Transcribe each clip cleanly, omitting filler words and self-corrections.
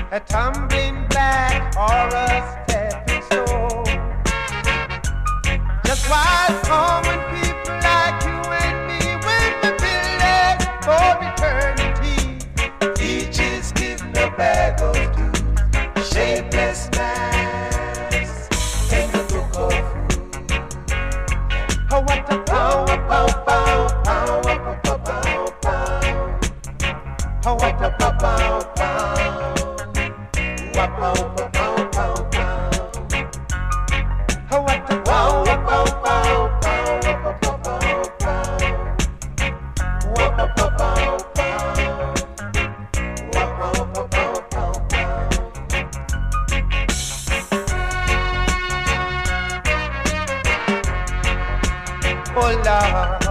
a tumbling black or a stepping stone. Just why common people like you and me will be builders for eternity. Each is given a bag of dues, shapeless mass in the book of food. Oh, what a power, power, power, power, power, power, power. Oh, what a power, power, power. What power, power, power, power. Oh, what a power, power, power, power, power, power, power. What a power, power, power. What power, power, power, power, power. Oh, Lord.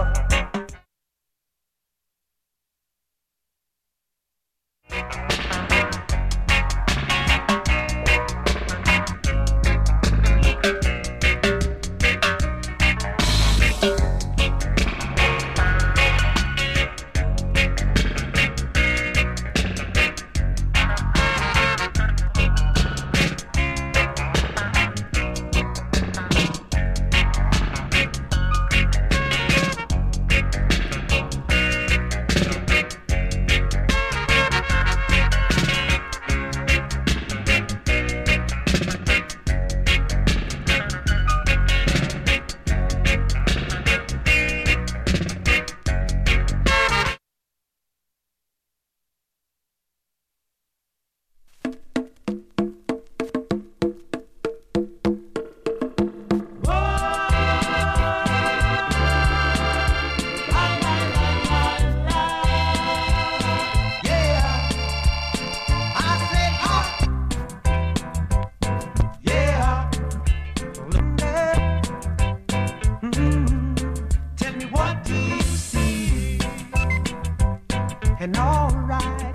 And all right.